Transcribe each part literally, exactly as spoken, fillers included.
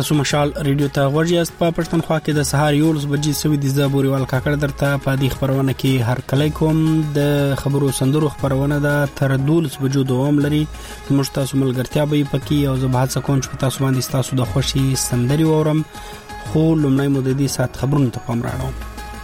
تاسو مشال ریډیو ته ورجاست په پښتونخوا کې د سهار یولس بجې سوي د زابوري وال کاکړ درته په دې خبرونه کې هر کله کوم د خبرو سندرو خبرونه د تر دولس بجو دوام لري موږ تاسو ملګرتیا به پکې او زه به هڅه کوم چې تاسو باندې تاسو د خوشي سندري وورم خو لومړی مو د دې سات خبرونه ته پام راوړم.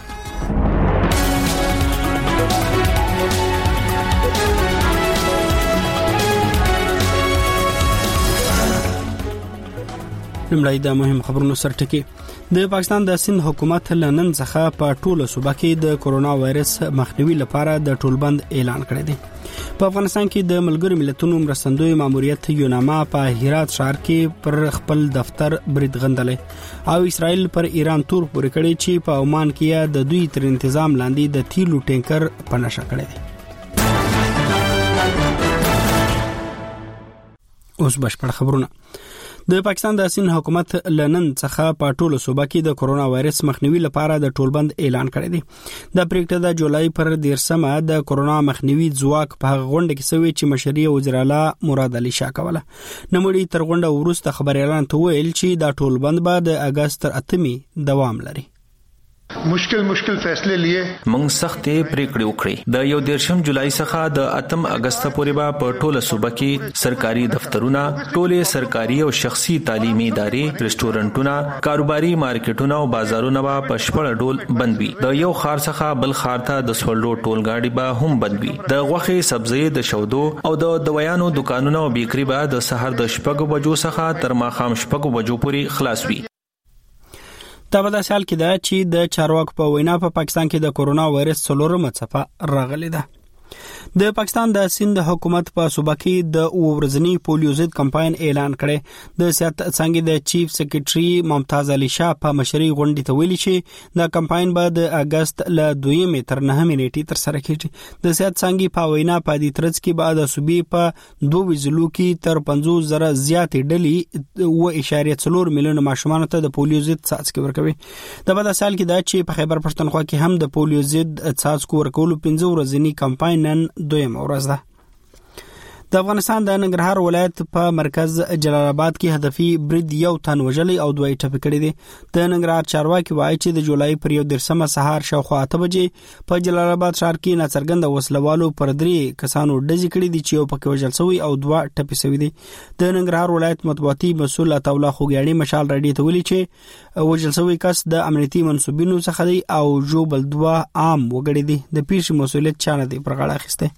لمړی د مهم خبرونو سرټکی د پاکستان د سند حکومت لنن څخه په ټوله صوبه کې د کورونا وایرس مخنیوي لپاره د ټولبند اعلان کړی دی. په افغانستان کې د ملګرو ملتونو مرستندوی ماموریت یوناما په هرات ښار کې پر خپل دفتر برید غندلې او اسرائیل پر ایران تور پورې کړی چې په عمان کې د دوی تر تنظیم لاندې د تیلو ټینکر په نشه کړی دی. اوس بشپړ خبرونه. د پاکستان د سند حکومت لنن څخه په ټوله صوبه کې د کورونا وایرس مخنیوي لپاره د ټولبند اعلان کړی دی. د پریکټه د جولای پر دیرشمه د کورونا مخنیوي ځواک په غونډه کې سوي چې مشري وزیر اعلی مراد علي شاه کوله. نموړي تر غونډه وروسته خبر اعلان ته ویل چې دا ټولبند به د اگست تر اتمې دوام لري. مشکل مشکل فیصله لیے موږ سختې پریکړې وکړې. د یو دیرشم جولای څخه د اتم اگست پورې به په ټوله صوبه کې سرکاري دفترونه، ټولې سرکاري او شخصي تعلیمي ادارې، ریسټورانټونه، کاروباري مارکیټونه او بازارونه به په شپږ ډول بند وي. د یو خار څخه بل خار ته د سوړلو ټولګاډي به هم بند وي. د غوښې، سبزی، د شودو او د دوايانو دکانونه او بیکري به د سحر د شپږ بجو څخه تر ماښام شپږ بجو پورې خلاص وي. دا په داسې حال کې ده چې د چارواکو په وینا په پاکستان کې د کورونا وایرس څلورمه څپه راغلې ده. د پاکستان د سند حکومت په صوبه کې د ورځنی پولیو ضد کمپاین اعلان کړي. د سیاست څنګه د چیف سیکریټري ممتاز علي شاه په مشرۍ غونډې ته ویلي چې د کمپاین به د اگست ل دویمې تر نهمې نیټې تر سره کیږي. د سیاست څنګه په وینا په دې ترڅ کې بعد د صوبې په دوه وزلو کې تر پنځوس زره زیاتې ډلې و اشاریه څلور میلیون ماشومان ته د پولیو ضد څاڅکي ورکوي. د بل سال کې دا چې په خیبر پښتونخوا کې هم د پولیو ضد څاڅکو ورکولو پنځه ورځنی کمپاین نن دویم ورځ ده. د افغانستان د ننګرهار ولایت په مرکز جلال آباد کې هدفي برید یو تن وژلې او دوی ټپي کړي دي. د ننګرهار چارواکي وایي چې د جولای پر یو دیرشمه سهار شاوخوا اته بجې په جلال آباد ښار کې ناڅرګنده وسلوالو پر درې کسانو ډزې کړي دي چې یو پکې وژل شوی او دوه ټپي شوي دي. د ننګرهار ولایت مطبوعاتي مسؤل عطاالله خوګیاړي مشال راډیو ته ویلي چې وژل شوی کس د امنیتي منسوبینو څخه دی او جو بل دوه عام وګړي دي. د پیښې مسؤلیت چا نه دی پر غاړه اخیسته.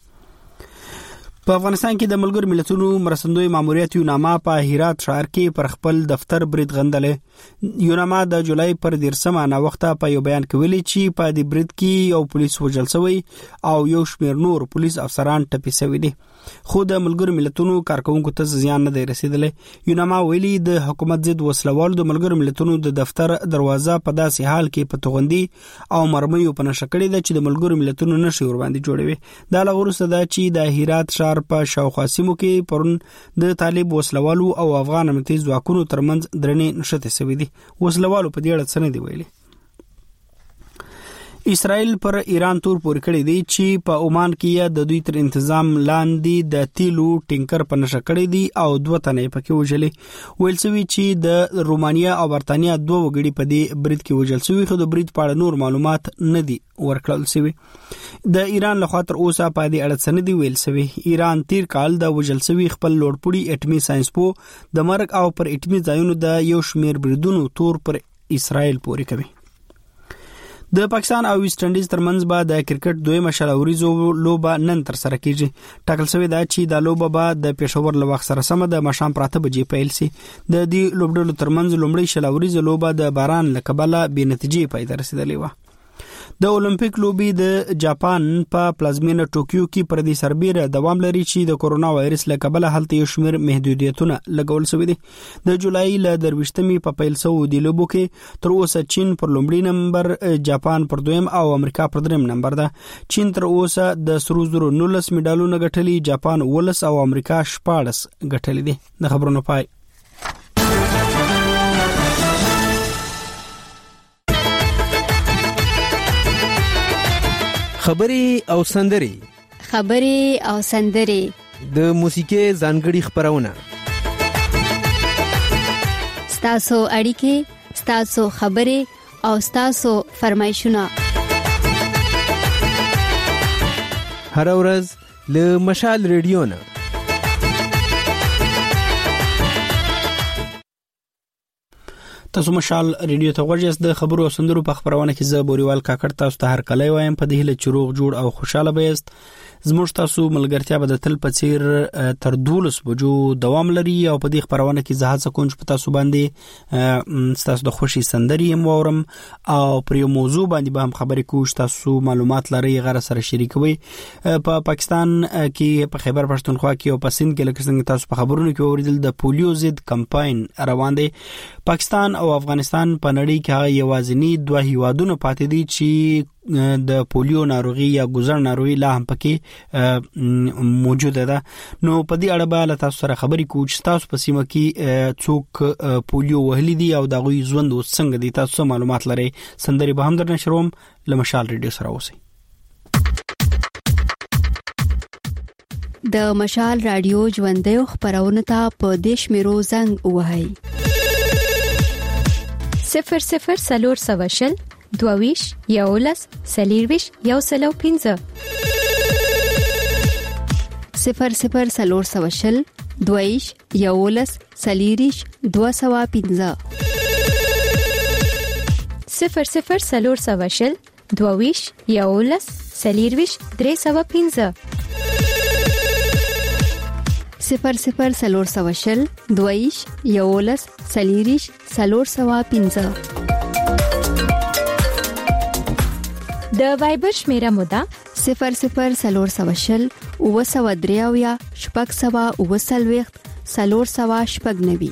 په افغانستان کې د ملګرو ملتونو مرستندوی ماموریت یوناما په هرات ښار کې پر خپل دفتر برید غندلې. یوناما د جولای پر دیرشمه نا وخته په یو بیان کې ویلي چې په دې برید کې یو پولیس وژل شوی او یو شمېر نور پولیس افسران ټپي شوي دي خو د ملګرو ملتونو کارکونکو ته زیان نه دی رسیدلی. یوناما ویلي د حکومت ضد وسلوالو د ملګرو ملتونو د دفتر دروازه په داسې حال کې په توغندي او مرمیو په نشه کړې ده چې د ملګرو ملتونو نشي ور باندې جوړوي. دا لا وروسته ده چې د هرات ښار په شاوخوا سیمو کې پرون د طالب وسلوالو او افغان امنیتي ځواکونو ترمنځ درنې نښتې شوې دي. وسلوالو په دې اړه څه نه دي ویلي. اسرائیل پر ایران تور پورې کړی دی چې په عمان کې د دوی تر تنظیم لاندې د تیلو ټینکر په نشه کړی دی او دوه تنې پکې وژلې. ویل شوی چې د رومانیا او برتانیا دوه وګړي په دې برید کې وژل شوي خو د برید په اړه نور معلومات نه دي ورکړل شوي. د ایران لخوا تر اوسه په دې اړه څه نه دي ویل شوي. ایران تیر کال د وژل شوي خپل لوړپوړي اټمي ساينسپو د مرګ او پر اټمي ځایونو د یو شمېر بریدونو تور پر اسرائیل پورې کوي. د پاکستان او ویسټ انډیز ترمنځ به د کرکټ دویمه شلوریزو لوبه نن تر سره کیږي. ټاکل شوی دا چې د لوبه به د پېښور له وخت سره سم د ماښام پراته بجې پیل شي. د دې لوبډلو ترمنځ لومړی شلوریزو لوبه د باران له کبله بې نتیجې پای ته رسیدلې وه. د اولمپیک لوبي د جاپان په پلازمینه ټوکیو کې پر دې سربېره دوام لري چې د کورونا وایرس له کبله هلته یو شمېر محدودیتونه لګول شوي دي. د جولای له درویشتمې په پیل شوو دې لوبو کې تر اوسه چین پر لومړي نمبر، جاپان پر دویم او امریکا پر دریم نمبر ده. چین تر اوسه د سرو زرو نولس میډالونه ګټلي، جاپان ولس او امریکا شپاړس ګټلي دي. د خبرونو پای. خبري او سندري خبري او سندري د موسیقي ځانګړي خبرونه ستاسو اړیکې، ستاسو خبرې او ستاسو فرمایشونه هر ورځ له مشال ریډیو نه تاسو مشال ریډیو ته غوږی د خبرو او سندرو په خبرونه کې زه بوريوال کاکړ تاسو ته هر کله وایم په دې له چروغ جوړ او خوشاله بیاست. زموږ تاسو ملګرتیا به د تل په څیر تر دولس بجو دوام لري او په دې خبرونه کې زه هڅه کوم چې په تاسو باندې تاسو د خوشي سندري مورم او پر یو موضوع باندې به هم خبرې کوم تاسو معلومات لري غره سره شریکوي. په پاکستان کې په خیبر پښتونخوا کې او په سند کې لکه څنګه تاسو په خبرونو کې اوریدل د پولیو ضد کمپاین روان دی. پاکستان او افغانستان په نړۍ کې یوازینی دوه هیوادونه پاتې دي چې د پولیو ناروغي یا ګوزر ناروغي لا هم پکې موجوده ده. نو په دې اړه به له تاسو سره خبرې کوو چې تاسو په سیمه کې څوک پولیو وهلي دي او د غوي ژوند څنګه دي، تاسو معلومات لرئ. سندري به هم درنه شروم له مشال ریډیو سره اوسئ. د مشال رادیو ژوندې خبرونه ته په دیش میرو زنګ وهاي صفر صفر سلور سواشل دوویش یولس سلیرویش یو سلو پینزه صفر صفر سلور سواشل دوویش یولس سلیریش دو سوا پینزه صفر صفر سلور سواشل دوویش یولس سلیرویش درې سوا پینزه صفر صفر سلور سواشل دوویش یولس سلیریش سلور سوا پینزه. د وایبر شمیره مودا صفر صفر سلور سواشل او سوا دریاویا شپږ سوا او سلويخت سلور سوا شپږ نوي.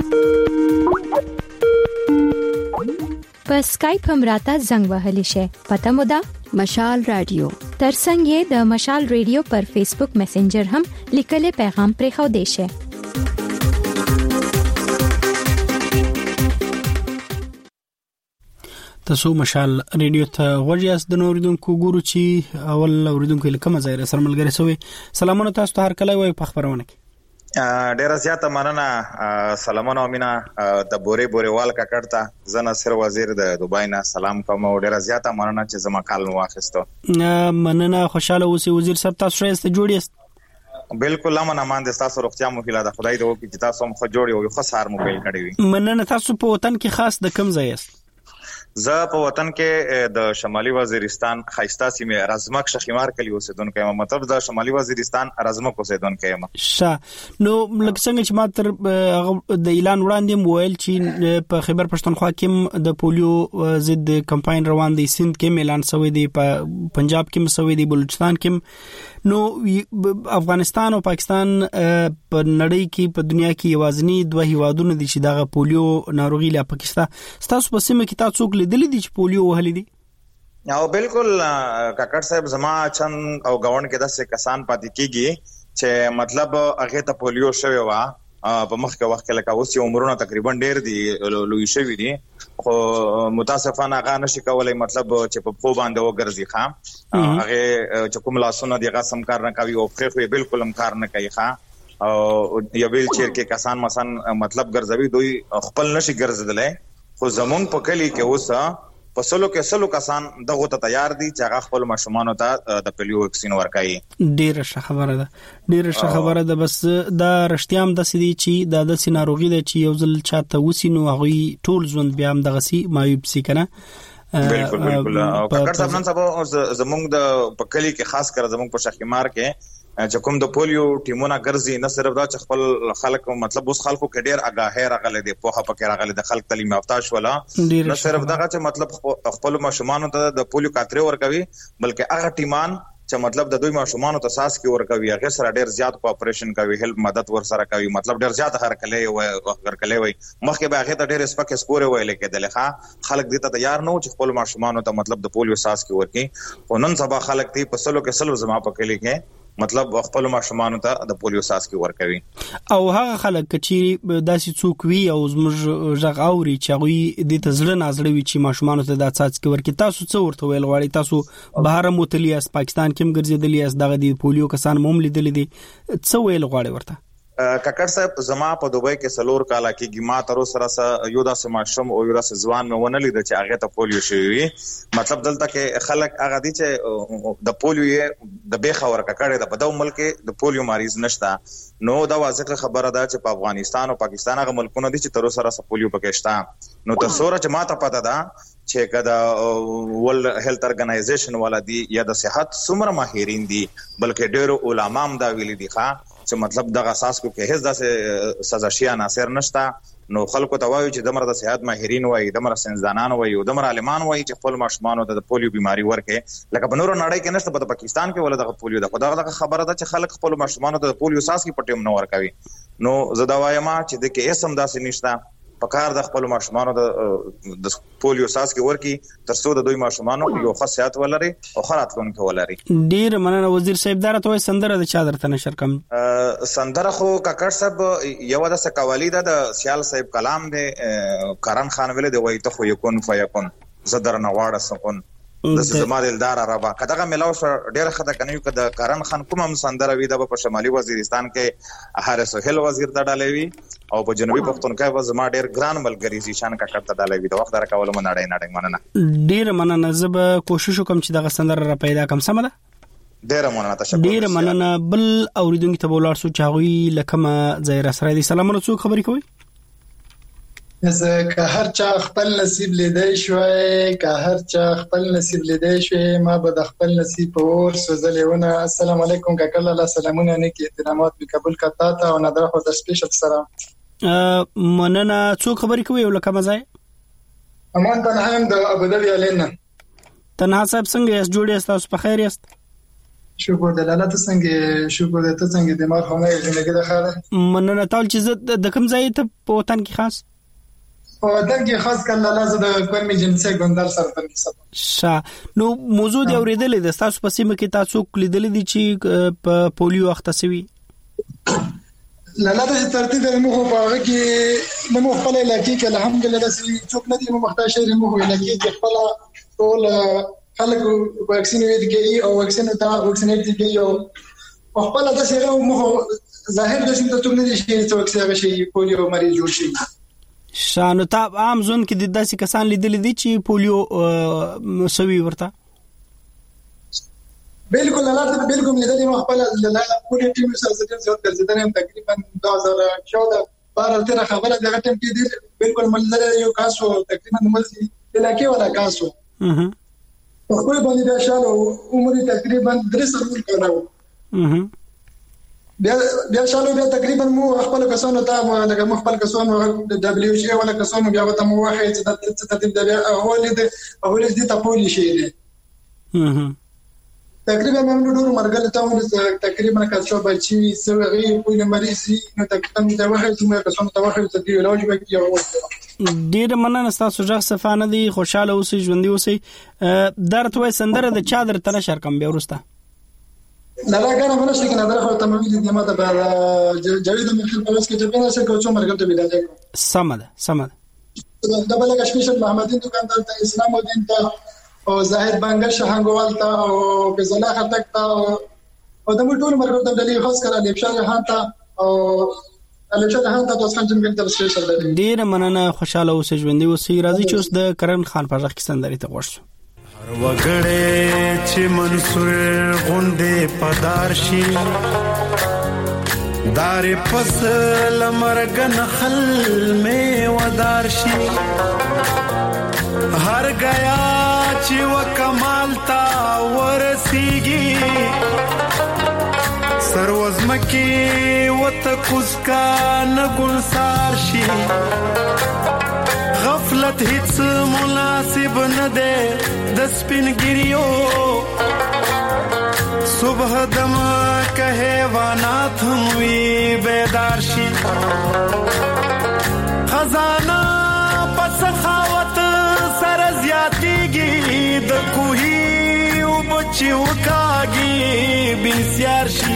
په اسکایپ هم راته زنګ وهلی شي. پته مودا مشال رادیو. ترڅنګ یې د مشال ریډیو پر فیسبوک میسنجر هم لیکلې پیغام پرې خو دی شي. تاسو مشال ریډیو ته غوږی د نوریدونکو ګورو چې اول اوریدونکو لکه مزایر سره ملګری سوی. سلامونه تاسو ته هر کله وای په خبرونه کې. ډیر زیاته مننه. سلامونه مینا د بوري بوريوال کاکړ ته زه نصر وزیر د دوبای نه سلام کوم او ډیر زیاته مننه چې زما کال مو واخیستو. مننه خوشاله اوسئ وزیر صاحب. تاسو ښه است جوړ یاست؟ بالکل لمنه مان د تاسو روغتیا مو هیله ده خدای دې وکړي چې تاسو هم خو جوړ یو خو سار مو پیل کړی وي. مننه. تاسو په وطن کې خاص د کوم ځای است؟ زه په وطن کې د شمالي وزیرستان خایسته سیمه رزمک شخیمار کلی اوسیدونکو یم. مطلب د شمالي وزیرستان رزمک اوسیدونکو یم. ښه. نو لکه څنګه چې ما تر د اعلان وړاندې مویل چې په خیبر پښتونخوا کې د پولیو ضد کمپاین روان دی، سند کې اعلان شوی دی، په پنجاب کې شوی دی، بلوچستان کې. نو افغانستان او پاکستان په نړۍ کې په دنیا کې یوازینی دوه هیوادونه دي چې دغه پولیو ناروغي لا پاکستان. تاسو په سیمه کې تاسو لیدل دي چې پولیو وهلي دي؟ او بالکل کاکړ صاحب زما چن او گاون کې داسې کسان پاتې کیږي چې مطلب هغه ته پولیو شوی و په مخکې وخت کې لکه اوس یې عمرونه تقریبا ډیر دي لوی شوی دي، خو متاسفانه هغه نشي کولای مطلب چې په خو باندې وګرځي. ښه هغه چې کوم لاسونه دی هغه سم کار نه کوي او خو بالکل هم کار نه کوي. ښه او یو ویل چیر کې کسان مثلا مطلب ګرځوي دوی خپل نشي ګرځیدلای، خو زمونږ په کلی کې اوس په سلو کې سلو کسان دغه ته تیار دي چې هغه خپل ماشومان ته د پولیو وکسین ورکړي. ډیره ښه خبره ده، ډیره ښه خبره ده. بس دا رښتیام د سړي چې د د سيناروغي د چې یو ځل چاته وسینو هغه ټول ژوند بیا هم دغه سي مایوب سي کنه. بالکل بالکل. او کاکړ صاحب نن سبا زمونږ د پکلی کې خاص کر زمونږ په شخیمار کې چې کوم د پولیو ټیمونه ګرځي، نه صرف دا چې خپل خلک مطلب اوس خلکو کې ډیر آگاه راغلي دي، په پکې راغلي د خلک تعلیم یافته شولا، نه صرف دا چې مطلب خپل ماشومان ته د پولیو کاتري ورکوي، بلکې هغه ټیمان چې مطلب د دوی ماشومان ته ساس کې ورکوي هغه سره ډیر زیات کوآپریشن کوي، هیلپ مدد ور سره کوي، مطلب ډیر زیات هرکلې وي هرکلې وي. مخکې به هغه ته ډیر سپک سکور ویل کېدل، ښه خلک دې ته تیار نه و چې خپل ماشومان ته مطلب د پولیو ساس کې ورکي. او نن سبا خلک دې په سلو کې سلو زما په کلی کې مطلب خپل ماشومان ته د پولیو ساس کې ورکوي. او هغه خلک چې داسې څوک وي او زموږ ژغ اوري چې هغه د تزړه نازړه وي چې ماشومان ته د ساس کې ورکي، تاسو څه ورته ویل غواړئ؟ تاسو بهر متلیاس پاکستان کې هم ګرځېدلی یاست، دغه د پولیو کسان هم لیدل دي، څه ویل غواړئ ورته؟ کاکړ صاحب زما په دوبۍ کې سلور کاله کېږي ما تر اوسه یو داسې ماشوم او یو داسې ځوان مې ونه لید چې هغه ته پولیو شوی مطلب دلته کې خلک هغه دي چې د پولیو د بیخه ورکه کړي د بدو ملک د پولیو مریض نشته نو دا واضح خبره ده چې په افغانستان او پاکستان هغه ملکونه دي چې تر اوسه سره پولیو پکې شته نو تر څوره چې ما ته پته ده چې کدا ورلد هیلث ارګنایزیشن والا دي یا د صحت څومره ماهرین دي بلکې ډېر علما هم دا ویلي دي ښا چې مطلب دغه اساس کو کې هیڅ داسې سزا شي عناصر نشته نو خلکو ته وایي چې دمر د صحت ماهرین وایي دمر ساينسدانان وایي او دمر عالمان وایي چې خپل ماشومان د پولیو بیماری ورکه لکه په نورو نړۍ کې نشته په پاکستان کې ولا دغه پولیو د خدای دغه خبره ده چې خلک خپل ماشومان د پولیو اساس کې پټیم نه ورکوي نو زه دا وایم چې د کې اسم داسې نشته په کار د خپل ماشومان د د پولیو اساس کې ورکی ترڅو د دوی ماشومان یو خاصیت ولري او خراتلونکو ولري ډیر مننه وزیر صاحب درته وای سندره د چا درته نشر کم سندره خو کاکړ صاحب یو د سکوالی د سیال صاحب کلام دی کرن خان ویل دی وای ته خو یکون فیکون زدر نواړه سکون د زما دلدار ربا کداغه ملاو ډیر خدای کنيو کده کرن خان کوم هم سندره وی د په شمالي وزیرستان کې حارث هل وزیر ته ډالوي او په جنوبي پښتونخوا کې زما ډیر ګران ملګری زیشان کاکړ ته ډالوي د وخت راکول مونږ نړۍ نړۍ مننه ډیر مننه زب کوشش وکم چې دغه سندره را پیدا کم سم ده ډیر مننه تشکر ډیر مننه بل اوریدونکو ته بولار سو چاغوي لکه زهرا سره دي سلامونه څوک خبرې کوي زه که هر چا خپل نصیب لیدای شوی که هر چا خپل نصیب لیدای شوی ما به د خپل نصیب په اور سوزلېونه السلام علیکم کاکل الله سلامونه نیکی احترامات به قبول کتا ته او نظر خو د سپیشل سره مننه څوک خبرې کوي ولکه مزای امان تنها د ابوظبي الینا تنها صاحب څنګه یاست جوړ یاست تاسو په خیر یاست شکر د لاله ته څنګه شکر د ته څنګه دماغ خونه ژوندګي د خاله مننه تاسو چې د کوم ځای ته په وطن کې خاص او دغه خاص کله لازم د کومې جنسي ګوندر سره تنظیم شا نو موضوع دی اوریدلې د تاسو په سیمه کې تاسو لیدلې دي چې په پولیو اختصوي لاله د ترتیب مو په هغه کې نو خپل علاقې کې الحمدلله چې څوک نه دي محتاج شي مو علاقې کې خپل ټول خلک واکسین ویږي او واکسین ته واکسینیټ دي او خپل د سره مو ظاهر د څه ته نه دي چې واکسین شي پولیو مریض جوړ شي شانو تا عام ځون کې د داسې کسان لیدل دي چې پولیو سوي ورته بالکل الله بالکل لیدل ما خپل له پولیو ټیم سره زیات ګرځیدل تقریبا دو هزار چودہ بار تر خبره دغه ټیم کې دي بالکل ملل یو کاسو تقریبا ملسي علاقې ولا کاسو اها په خپل باندې د شالو عمر تقریبا درې سال کړو اها بیا بیا شالو بیا تقریبا مو خپل کسانو ته لکه مو خپل کسانو د دبليو ای ولا کسانو بیا ته مو واخی چې د ترتیب د اول دي اول دي ته پولی شي دي اها تقریبا موږ ډور مرګل ته تقریبا کڅو بچي سوي پولی مریضي نو تقریبا دا واخی چې مو کسانو ته واخی چې دی علاج وکړي او ډیر مننه تاسو ځخ صفانه دي خوشاله اوسئ ژوندۍ اوسئ درته وای سندره د چا درته نشر کم بیا ورسته نه راګنه منه شي کنه درخه ته مې دې ما ته بعد جوید مې خپل پاس کې ته نه څه کوڅو مرګ ته ویل دی سمده سمده د بل کشمیر محمدین دکاندار ته اسلام الدین ته او زاهد بنگل شهنګوال ته او بزلا خټک ته او د موټور مرګ ته دلی خاص کړه لپشان هان ته او لپشان هان ته تاسو څنګه ته سپیشل دی ډیر مننه خوشاله اوسئ ژوندۍ اوسئ راځي چې اوس د کرن خان په ځخ کې سندري ته ورشو وګړې چې منصور غوندې پدار شي دارې پس لمرګ نخل مې ودار شي هر گیا چې وکمال تا ورسیږي سروزمکی وتکوس کا نګلسار شي غفلت هیڅ مناسب نه ده د سپینګریو صبح دم که حیوانات هم وی بیدار شي خزانه پس خاوت سر زیاتیږي د کوهي او بچي وکاږي بنسیار شي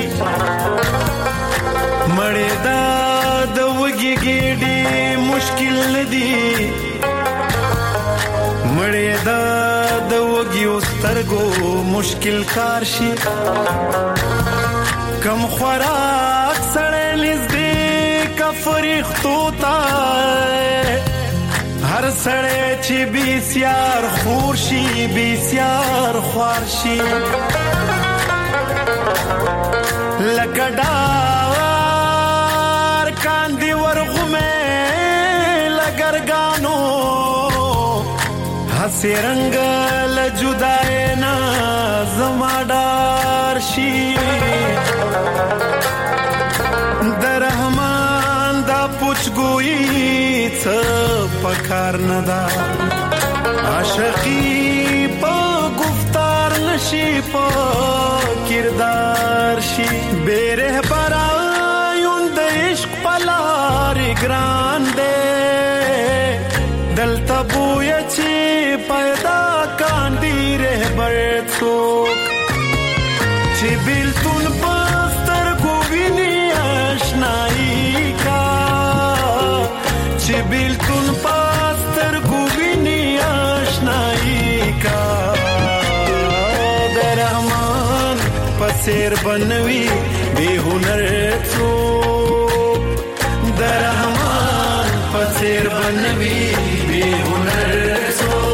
مړې دا د وګي ګډي مشکل ندي مړې دا د وګي سترګو مشکل کار شي کم خوراک سره نږدې فرښتو ته هر سړی چې بسیار خور شي بسیار خوار شي لکه ډار کاندي ورغمه لګرګانو هسې رنګ له جدای نه زما ډار شي د رحمان دا پوچګوئی څه پکار نه دا عاشقی په گفتار نشي په کردار شي بیره برایون د عشق پلار ګران دے دلته بوی چې پیدا کاندي رهبر څوک چې بیلتون پستر کو ویني آشنایی کا چې بیلتون پستر کو ویني آشنایی کا د رحمان پسیر بنوي بے هنر څوک د رحمان پسیر بنوي بے هنر څوک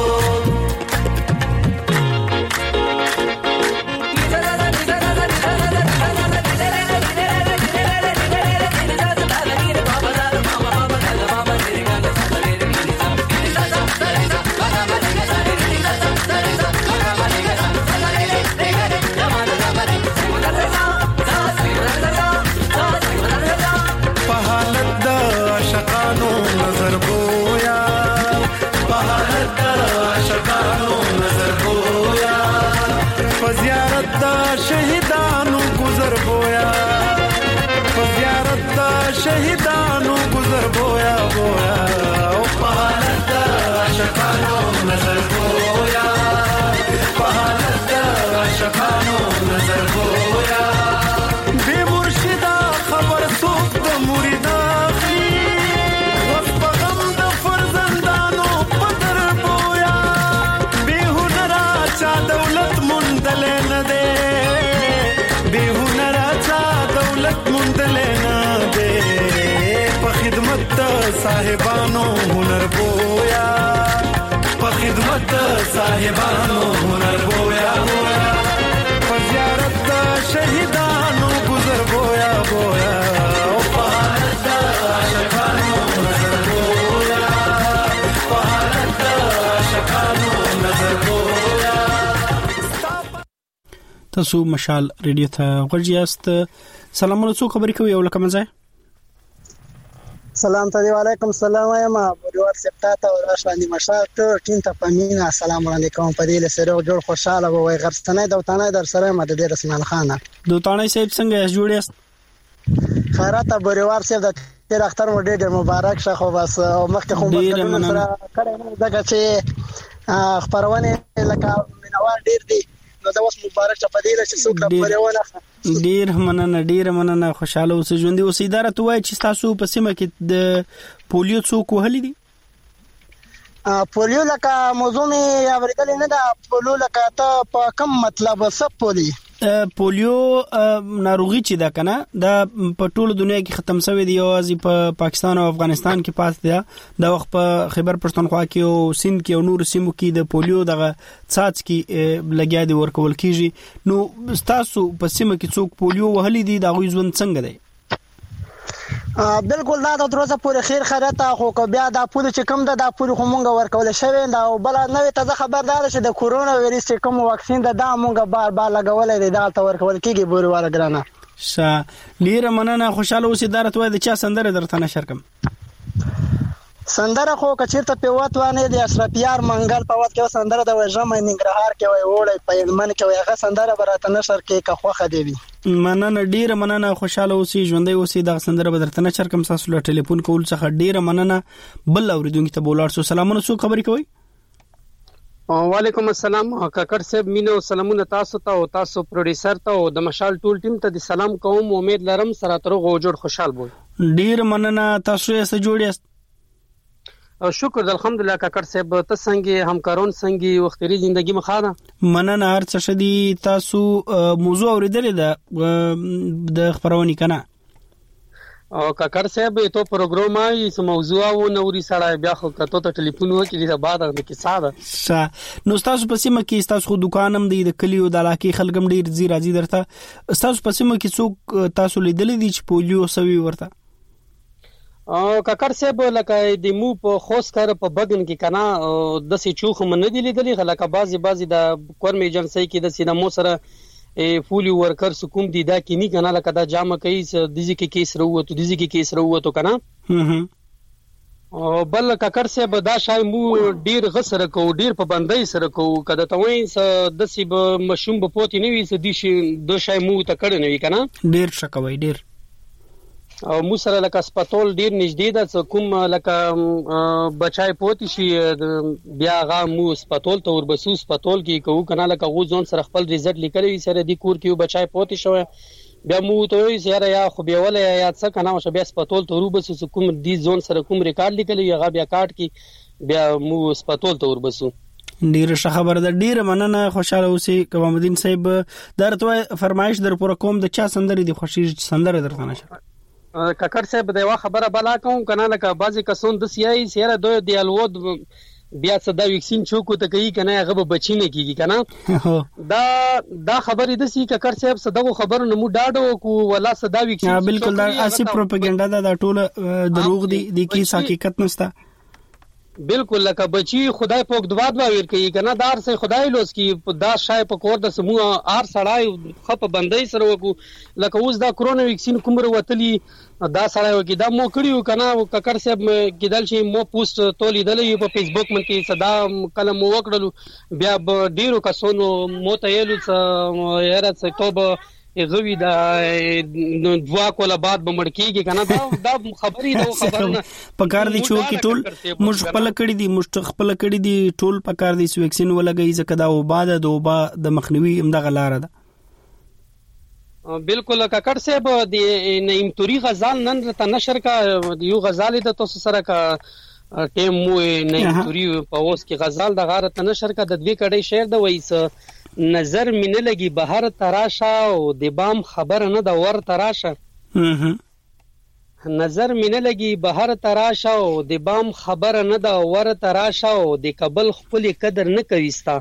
शहीदानों गुजर बोया ज़ियारत शहीदानों गुजर बोया बोया ओ पहाड़ शकानों नजर बोया पहाड़ शकानों नजर बोया बेमुर्शिदा खबर सूख द मुरीदा वक्त गम द फर्जंदानों पदर बोया बेहुनरा चा दौलत मुंदले न दे साहिबानो हुनर बोया प खिदमत साहिबानो हुनर बोया बोया प ज़ियारत शहीदानो गुजर बोया बोया ओ पहाड़ शकानो नजर बोया पहाड़ शकानो नजर बोया تاسو مشال ریډیو ته ورجیاست سلامونه څو خبرې کوي یو لکه مزه سلام تعالی علیکم سلام یم بریوار سپتا ته ورشاندې مشال ټول ټیم ته پامینه السلام علیکم په دې سره جوړ خوشاله وای غرستنه دوتانه در سره مدد رسمان خان دوتانه صاحب څنګه جوړیاست خیرات بریوار صاحب د تیر اختر مو ډېر مبارک شه خو بس مخکې خو سره کړه دغه چې خبرونه لکه منوار ډېر دي نو دا اوس مبارک شه په دې چې څوک د پرېونه ډیر مننه ډیر مننه خوشاله اوسئ ژوندۍ اوسئ اداره توای چې تاسو په سیمه کې د پولیو څوک وهلي دي پولیو لکه موضوع می اوریدل نه دا پولیو لکه ته په کوم مطلب څه پولی پولیو ناروغي چې دا کنه دا په ټوله دنیا کې ختم شوی دی اوازي په پاکستان او افغانستان کې پاتې دی دا وخت په خیبر پښتونخوا کې او سند کې او نور سیمو کې د پولیو دغه څاڅ کې لګیا دی ورکول کیږي نو تاسو په سیمه کې څوک پولیو وهلي دي دا غوي ژوند څنګه دی بالکل دا د دروازه پورې خیر خیرته خو بیا دا پوره چې کم ده دا پوره خو مونږ ورکول شوی دا بل نوې تازه خبردار شه د کورونا وایرس چې کوم واکسین ده دا مونږ بار بار لګولې دی دا ته ورکول کیږي بورواله ګرانه ش ډیره مننه خوشاله اوسې اداره توای د چا سندره درته نشر کم سندره خو کچیرته په وات وانه د اشرف یار منګل په وات کې سندره د وژم ننګرهار کې وای وړي په من کې وای هغه سندره براته نشر کې که خوخه دی مننه ډیره مننه خوشاله اوسې ژوندۍ اوسې د سندره بدرته نشر کم تاسو له ټلیفون کول څخه ډیره مننه بل اوریدونکو ته بولار سو سلامونه سو خبرې کوي وعلیکم السلام کاکړ صاحب مینه او سلامونه تاسو ته او تاسو پروډوسر ته او د مشال ټول ټیم ته د سلام کوم امید لرم سره تر غو جوړ خوشحال وو ډیره مننه تاسو یې سره جوړیاست شکر الحمدلله کاکړ صاحب ته څنګه همکارون څنګه وختري ژوندۍ مخاله مننه هر څه شدي تاسو موضوع اوریدلې ده د خبرونه کنه او کاکر صاحب ته پروګرام ای سم موضوع او نوري سره بیا خو کته ته ټلیفون وکړي دا بعد د کی ساده نو تاسو په سیمه کې تاسو خو دکانم دی د کلیو د علاقې خلګم ډیر زی راځي درته تاسو په سیمه کې څوک تاسو لیدلې دي چې پولیو سوي ورته او کاکر صاحب لکه د مو په خوش کار په بګن کې کنا د سې چوخ من دی لیدلې لکه بازي بازي د کورم ایجنسی کې د سینمو سره فولی ورکر سکوم دی دا کینی کنه لکه دا جامه کوي دزي کې کیس وروته دزي کې کیس وروته کنه او بل کاکر صاحب دا شای مو ډیر غسر کو ډیر په بندۍ سره کو کده ته وای د سی به مشوم په پوتې نه وي س دي شي دو شای مو ته کړه نه وي کنه ډیر شکوي ډیر او مو سره لکه سپټول ډیر نږدې ده کوم لکه بچای پوتې شي بیا غا مو سپټول ته وربسو سپټول کې کو کنه لکه غو ځون سره خپل ریزلټ لیکلی سره دی کور کې بچای پوتې شو بیا مو ته یې سره یا خو بیا ولې یا څه کنه او بیا سپټول ته وربسو کوم دی ځون سره کوم ریکارډ لیکلی هغه بیا کاټ کې بیا مو سپټول ته وربسو ډیر ښه خبر ده ډیر مننه خوشاله اوسئ کومدین صاحب درته فرمایش در پوره کوم د چا سندري دی خوشی سندره درته نشه کاکر صاحب د یو خبره بلا کوم کنه لکه بعضی کسون د سیای سیره دوی دی الود بیا صدا ویکسین چوکو ته کوي کنه هغه بچی نه کیږي کنه دا دا خبرې د سی کاکر صاحب صدغه خبر نه مو داډو کو ولا صدا ویکسین بالکل دا اسی پروپاګاندا دا ټول دروغ دي د کی حقیقت نشته بالکل لکه بچی خدای پاک دعا دعا ور کوي کنه دار سه خدای لوس کی دا شای په کور د سمو ار سړای خپ بندای سره وکو لکه اوس دا کرونا ویکسین کومره وتلی دا سړای وکي دا مو کړیو کنه ککر صاحب کیدل شي مو پوسټ تولیدلې په فیسبوک باندې صدا کلم وکړلو بیا ډیرو کسونو مو ته یلو څه یاره څه توبه غوی دا دوا کوله بعد بمړکیږي کنه دا دا خبرې دا خبرونه پکار دي چې کی ټول مش خپل کړي دي مش خپل کړي دي ټول پکار دي ویکسین ولګي ځکه دا وباده د وبا د مخنیوي امدغه لار ده بالکل کاکړ صاحب د نیم توري غزال نن ته نشر کا یو غزال د تاسو سره کا ټیم مو نیم توري په اوس کې غزال د غاره ته نشر کا د دوی کړي شعر د وایس نظر مینه لګي بهر تراشه او د بام خبر نه د ور تراشه نظر مینه لګي بهر تراشه او د بام خبر نه د ور تراشه او د کابل خپل قدر نه کويستا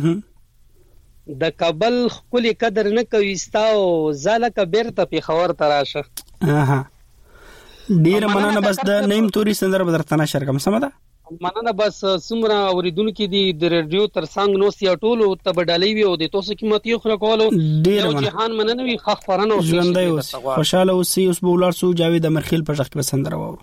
د کابل خپل قدر نه کويستا او زاله کبیر ته په خبر تراشه اها ډیر مننه بس د نیم توري سندر بدرتنه شرکم سمدا مننه بس سمره اوریدونکو دي د ریډیو تر څنګ نو سیا ټولو تبډالې وي او د تاسو قیمتي خو کولو ډیر جهان مننه وي خخ فرانه او ژوندۍ اوس خوشاله اوسئ اوس بولار سو جاوید امرخیل په ځخ کې بسندره وو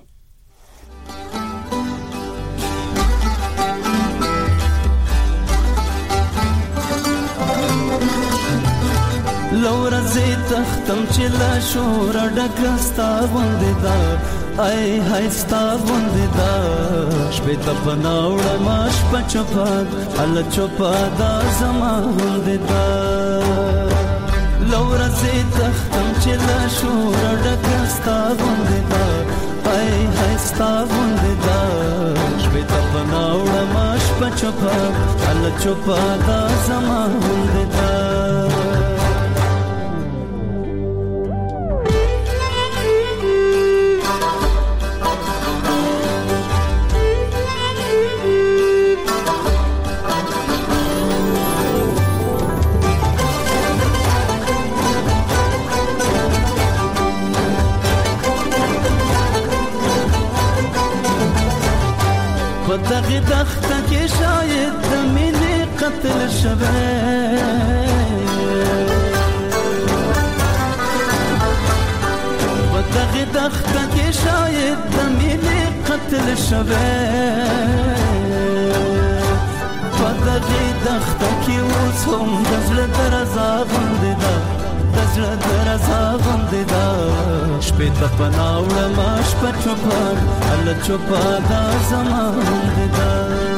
لورا زی تختم چلا شور ډکستا باندې دا ای هاي ستا باندې دا شپه ته بناوړه ماش پچپاد ال چوپا دا زما باندې دا لورا زی تختم چلا شور ډکستا باندې دا ای هاي ستا باندې دا شپه ته بناوړه ماش پچپاد ال چوپا دا زما باندې دا دغه دخته کې شاید د مینې قتل شوه په دغه دخته کې شاید د مینې قتل شوه په دغه دخته کې اوس هم د زړه درزا باندې ده د زړه درزا باندې ده شپې ته پناوړه ماش په چوپان ال چوپا دا زما باندې ده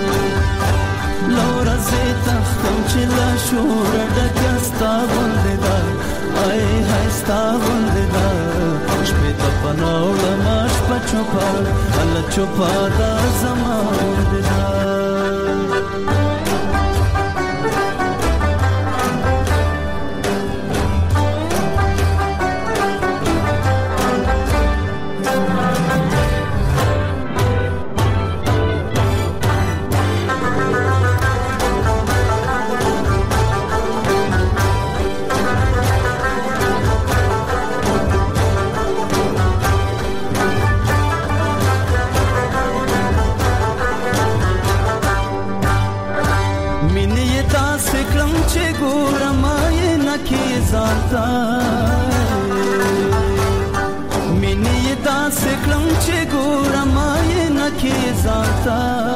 لورا زی تختم چې لا شور ډکه ستا باندې ده ای هاي ستا باندې ده شپې ته پناوړه ماش په چوپان ال چوپا دا زما باندې ده ځانتا مینې دا سکلم چې ګورم یې نکې ځانتا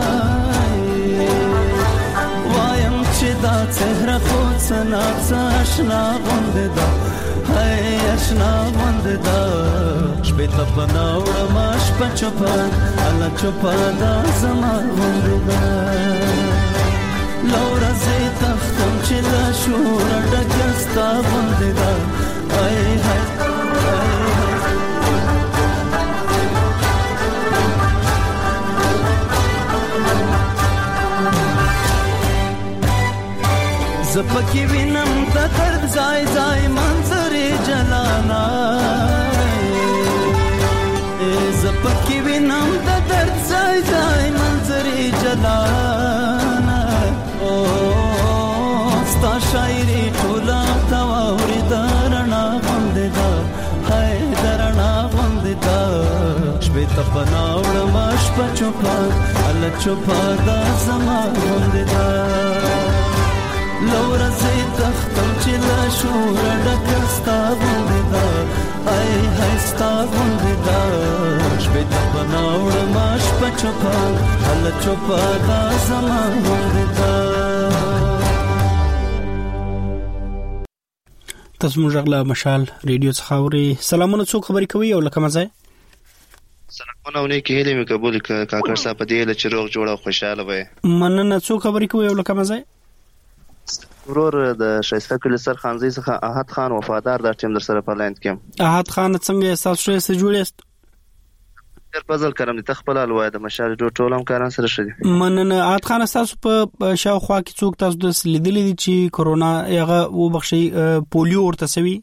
وایم چې دا څهره خو څنا څاشنا غوندې دا هاي اشنا غوندې دا شپې ته پناوړم شپه چوپه الله چوپه دا زما غوندې دا لورا زه تختم چې لا شور ډکستا غوندې دا هاي هاي زپکی وینم د درد ځای ځای منظرې جلانا زپکی وینم د درد ځای ځای منظرې جلانا او ستا شاعري ټوله تواوري درنا غوندې دا هاي درنا غوندې دا شپې ته پناوړم شپه چوپه الله چوپه دا زما غوندې دا لورا زي تختم چې لا شور ډکستا غوندې دا هاي هاي ستا غوندې دا شپې ته پناوړم شپه چوپه الله چوپه دا زما غوندې دا تاسو موږ غلا مشال ریډیو څخه اوري. سلامونه، څوک خبرې کوي او لکه مزه؟ سلامونه ونه کې هلي مې قبول کاکر صاحب دې له چروغ جوړه خوشاله وي. مننه. څوک خبرې کوي او لکه مزه؟ ورور د شایسته کلی سر خانزي څخه احد خان وفادار د ټیم در سره په لاند کې. احد خان څنګه احساس شوی سره جوړیست؟ تر پزل کرم د تخپل الوای د مشال ټولم کاران سره شدي. مننه. احد خان تاسو په شاوخوا کې څوک تاسو د لیدلې دي چې کرونا هغه وبخشي پولیو ورته سوي؟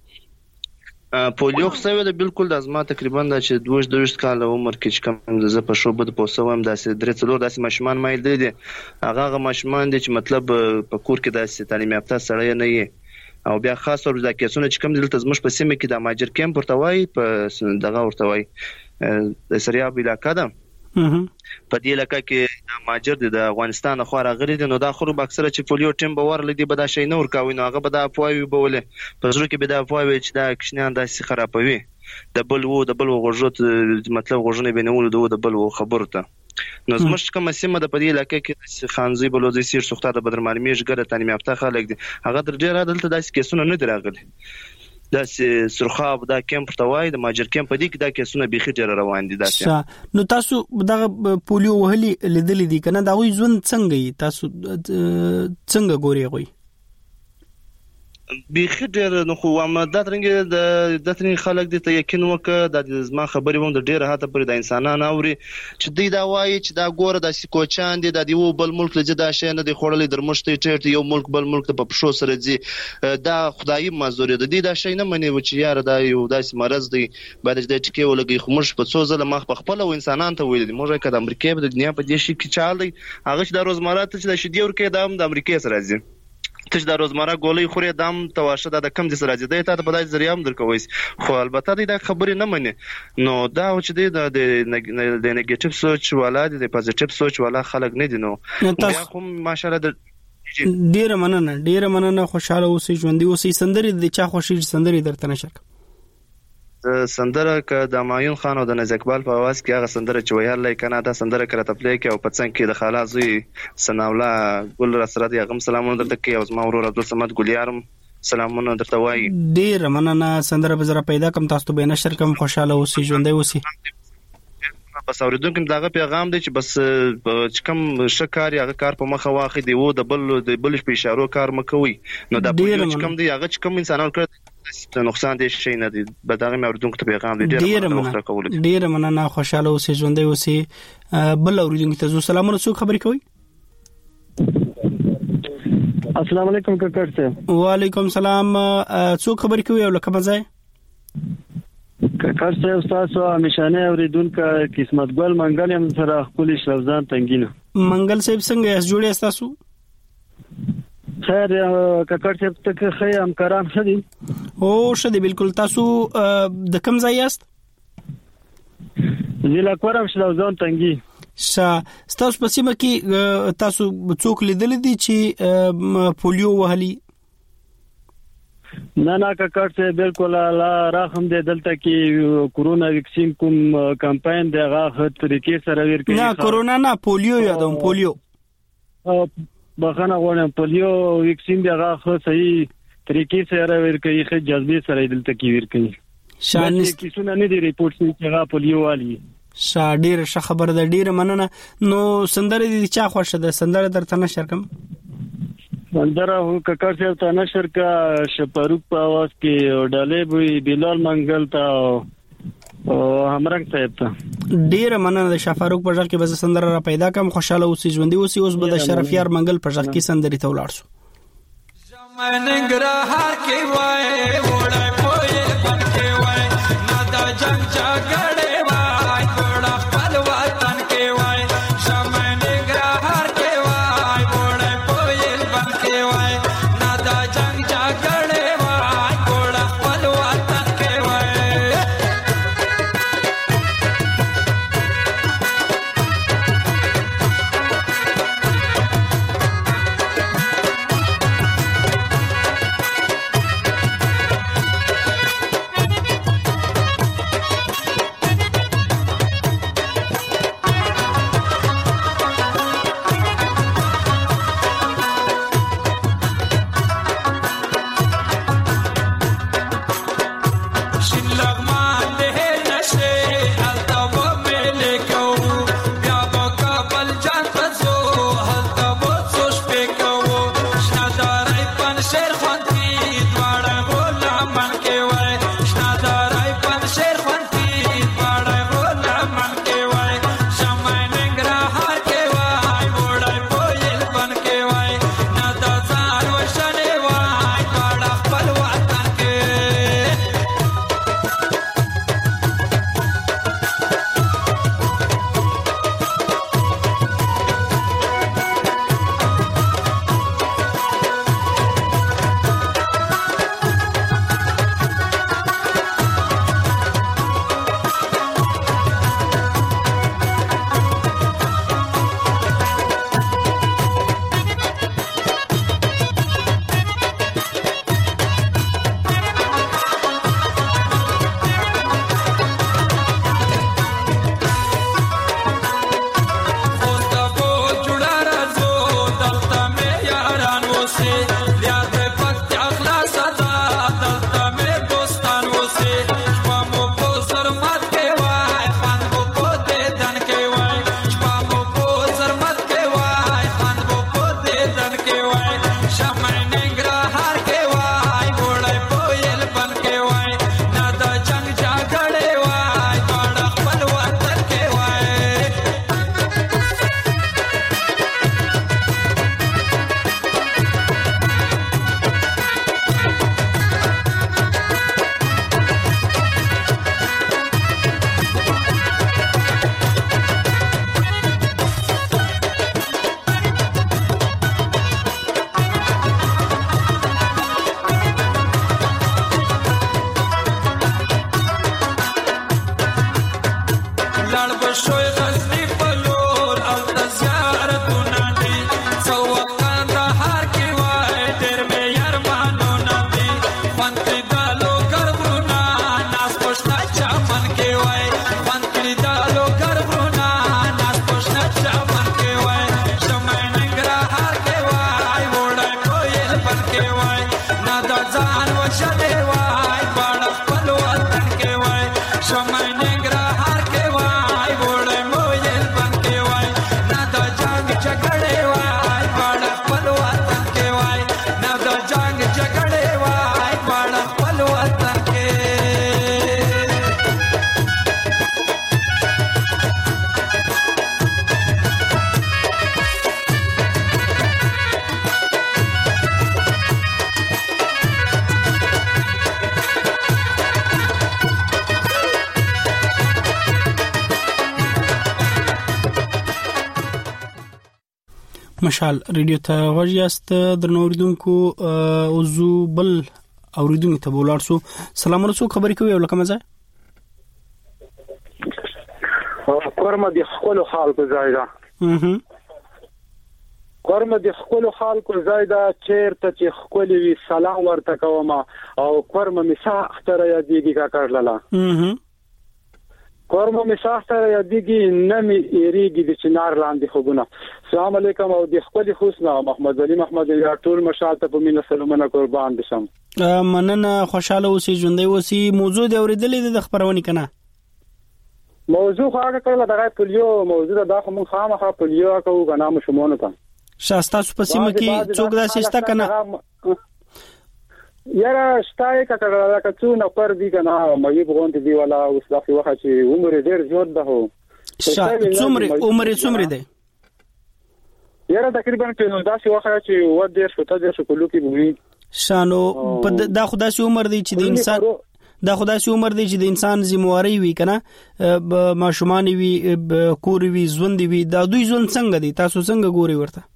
پولیو خو د بالکل د ازما تقریبا د چې دوه دوه کال عمر کې چې کوم د په شوبه د پوسوم داسې درې څلور داسې ماشومان مایل دي هغه هغه ماشومان دي چې مطلب په کور کې داسې تعلیم یافته سړی نه وي او بیا خاص ور د کیسونه چې کوم دلته زموږ په سیمه کې د ماجر کیمپ ورته وای په دغه ورته وای د سریاب علاقه ده په دې علاقه کې د ماجر د افغانستان خو راغلي دي نو دا خو به اکثره چې پولیو ټیم به ورل دي به دا شي نه ورکاوي نو هغه به دا افواوي بوله په ځل کې به دا افواوي چې دا کښنیان داسې خرابوي د بل وو د بل غوژوت مطلب غوژنه بنول د بل وو خبرته نو زموږ کومه سیمه د په دې علاقه کې خانزي بلوزي سیر سوخته د بدر معلومیش ګره تعلیم یافته خلک دي هغه در ډیر عدالت داسې کیسونه نه دراغلي داسې سرخاب دا کیمپ توای د ماجر کیمپ دی کې دا کیسونه بيخي ډیر روان دي داسې. نو تاسو دغه پولیو وهلي لیدلې دي کنه دا وي ژوند څنګه تاسو څنګه ګوري غوي؟ بيخي ډیر نو خو ما د ترنګ د دترنګ خلک دي ته یقین وکړه د زما خبرې ووم د ډیر هاته پر د انسانانو اوري چې دوی دا وایي چې دا ګوره د سکوچان دي د دیو بل ملک لږه دا شي نه دی خورلې درمشتي ټیټ یو ملک بل ملک ته په پښو سره دي دا خدایي مزوري ده دي دا شي نه مني و چې یار دا یو داسې مرز دی بعد د ټکی ولګي خو موږ په څو ځله مخ په خپل و انسانان ته ویل دي موږ کله امریکا په دنیا په دې شي کې چال دی هغه چې د روزمره ته چې د شدي ورکه د امریکا سره راځي ته د روزمره ګولې خوري دام تواشه د کم دي سره راځي ته ته په دای ذریعہ هم درکوي خو البته دا خبرې نه مني نو دا چې د نیگیټیو سوچ والا د پوزټیو سوچ والا خلک نه دي نو بیا هم ماشاءالله ډیر مننه ډیر مننه خوشاله اوسې ژوندۍ اوسې سندري د چا خوشي سندري درته نشک سندره ک د مایون خان او د نز اقبال په आवाज کې هغه سندره چې ویل لای کنه دا سندره کړه تپلې کې او په څنګه کې د خلاصي سناولا ګل رسرت یغم سلامونه درته کې او زما ورور عبد الصمد ګلیارم سلامونه درته وایي. ډیر مننه. سندره به زره پیدا کوم تاسو به نشر کوم خوشاله اوسې ژوندۍ اوسې. بس اوریدونکو دغه پیغام دی چې بس چې کوم شکار هغه کار په مخه واخی دی وو د بل د بل په اشارو کار مکوي نو دا په کوم دی هغه چې کوم انسانانو کړ نقصان دي شي نه دی به دغه اوریدونکو ته پیغام دی ډیر مننه ډیر مننه خوشاله اوسې ژوندۍ اوسې. بل اوریدونکو ته سلامونه څوک خبرې کوي؟ السلام علیکم کاکړ صاحب. وعلیکم سلام. څوک خبرې کوي او لکه مزه؟ کاکړ صاحب تاسو همیشانه اوریدونکو قسمت ګل منګل هم سره خپل شلوزان تنګینو. منګل صاحب څنګه اس جوړی تاسو؟ خیر کاکړ صاحب ته خیر همکاران خدي او شدي بالکل. تاسو د کوم ځای یاست؟ ضلع کورم شلوزان تنګي. شا تاسو په سیمه کې تاسو څوک لیدل دي چې پولیو وهلي؟ نه نه کاکړ ته بالکل الله راخم دې دلته کې کورونا ویکسین کوم کمپاین دی هغه طریقې سره ورکړي نه کورونا نه پولیو یادوم پولیو بخنه غواړم پولیو ویکسین دی هغه صحیح طریقې سره ورکړي خې جذبې سره دلته کې ورکړي شانس کیسونه نه دی ریپورت چې هغه پولیو والی شاډیر ش خبر د ډیر مننه نو سندره دي چا خوښه ده سندره درته نشر کوم سندره هو ککر صاحب ته نشر کا شپروک په आवाज کې ډالې وی بلال منګل ته او همرنګ صاحب ته ډیر مننه د شفاروق په ځل کې به سندره را پیدا کوم خوشاله اوسې ژوندۍ اوسې اوس به د شرفیار منګل په ځل کې سندري ته ولاړ شو زمانګرا هر کې وای وړای پوي بن کې وای نه دا جنگ جګړه مشال ریډیو ته غوښیاست درنوریدونکو او زو بل اوریدونکو ته بولار سو سلام علیکم خبرې کوي ولکه مزه کورمه د خپل حال په ځای ده کورمه د خپل خلکو زیاده چیرته چې خپل وی سلام ورته کوم او کورمه مسا اختر یادېږي کا کړلاله کورمه مسا اختر یادېږي نمی ایریږي د چنار لاندې خوبونه. السلام علیکم او د خپل حسنا محمد علي محمد یا ټول مشاته په مینه سلامونه قربان دشم. مننه خوشاله اوسې ژوندۍ اوسې. موضوع د اوریدلې د خبرونه کنه موضوع هغه کله دغه پولیو موضوع دا خو مون خامخا پولیو کوو غنا مشمونه ته شاستا سپسیمه کې څوک دا سیستا کنه یاره شتای کا کړه کا څو نه پر دی کنه مې بغونت دی ولا اوس دا خو وخت چې عمر ډیر زیات ده هو څومره عمر څومره دی یاره تقریبا په دا څه وخت چې و ډیر شته ډیر شکلو کې بوي شانو دا خدای سي عمر دی چې د انسان دا خدای سي عمر دی چې د انسان ذمہواری وي کنه ماشومان وي کور وي ژوند وي دا دوی ژوند څنګه دي تاسو څنګه ګوري ورته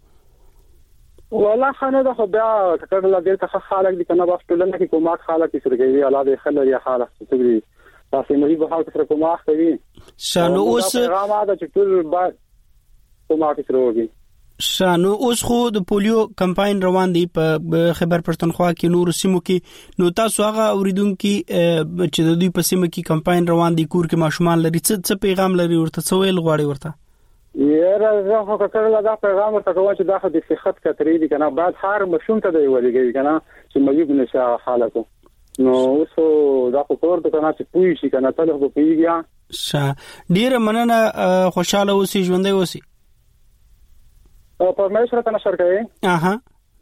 والله خانه ده خو بیا کړه لا ډیر ښه خلک دي کنه بس ټولنه کې کومات خلک سرګي الله دې خلل یا حالت تګري تاسو مې به حالت سره کومات کوي شانو اوس پیغام دا چې ټول با کومات سره شانو اوس خو د پولیو کمپاین روان دی په خیبر پښتونخوا کې نور سیمو کې نو تاسو هغه اوریدونکو چې د دوی په سیمه کې کمپاین روان دی کور کې ماشومان لري څه پیغام لري ورته څه ویل غواړي ورته یاره زه خو کړه دا پیغام ورته کوم چې دا خو د صحت کترې دي کنه بعد هر مشوم ته دی ولګي کنه چې مې نشه حالتو نو اوس دا خو کور ته کنه چې پوي شي کنه تل خو پیږي ش ډیر مننه خوشاله اوسې ژوندۍ اوسې او پرمیشر ته نشر کوي اها